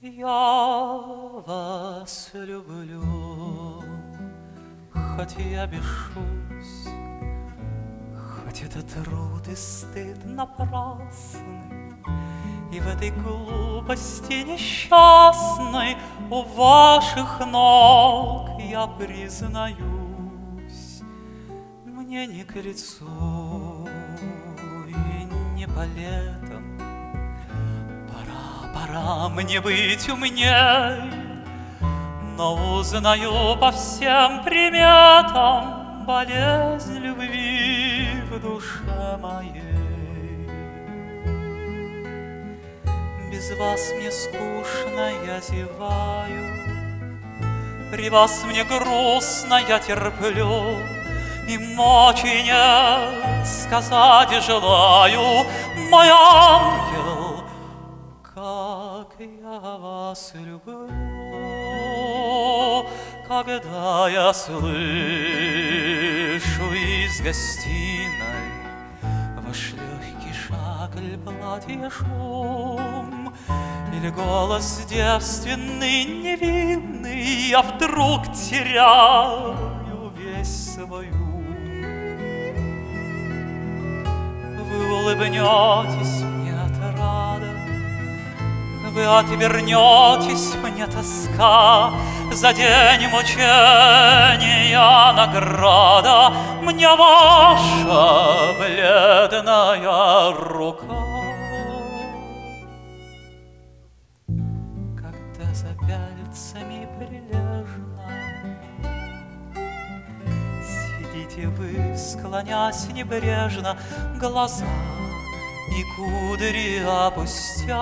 Я вас люблю, хоть я бешусь, хоть это труд и стыд напрасный, и в этой глупости несчастной у ваших ног я признаюсь, мне не к лицу и не по летам. Пора мне быть умней, но узнаю по всем приметам болезнь любви в душе моей. Без вас мне скучно, я зеваю, при вас мне грустно, я терплю, и мочи нет сказать желаю, мой ангел, как я вас люблю. Когда я слышу из гостиной ваш легкий шаг или платье шум, или голос девственный, невинный, я вдруг теряю весь свой ум. Вы улыбнетесь мне отрада, вы отвернетесь, мне тоска, за день мучения награда мне ваша бледная рука. Когда за пяльцами прилежно сидите вы, склонясь небрежно, глаза и кудри опустя,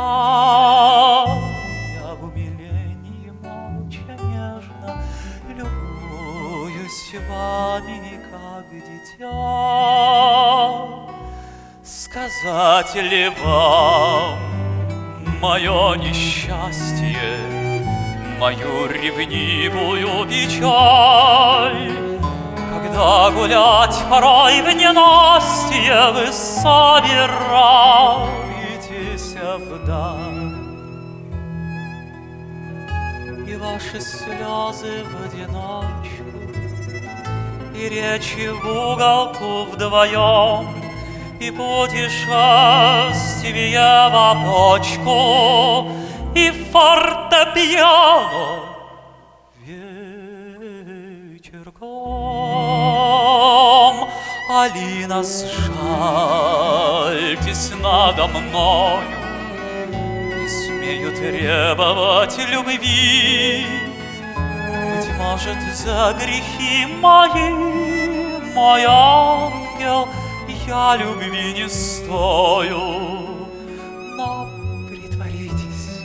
я в умилении молча нежно любуюсь вами, как дитя. Сказать ли вам мое несчастье, мою ревнивую печаль? Когда гулять порой в ненастье вы собираетесь вдаль, и ваши слезы в одиночку, и речи в уголку вдвоем, и путешествие в опочку, и фортепиано вечерком. Алина, сжальтесь надо мною, не смею требовать любви. Быть может, за грехи мои, мой ангел, я любви не стою. Но притворитесь,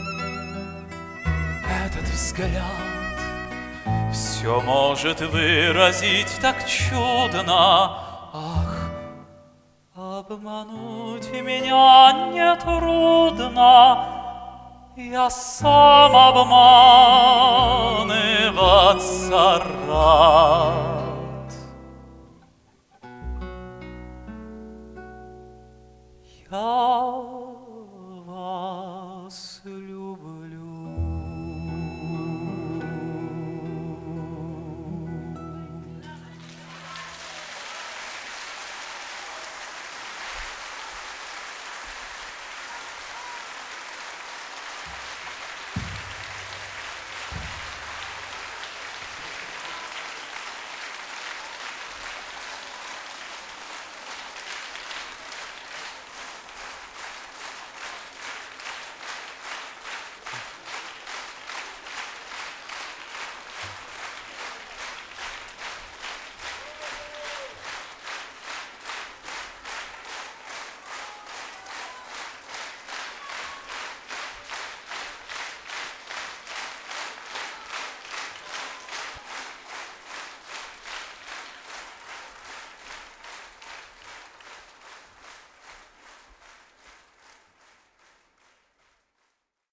этот взгляд все может выразить так чудно. Ах, обмануть меня нетрудно, я сам обманываться рад. Я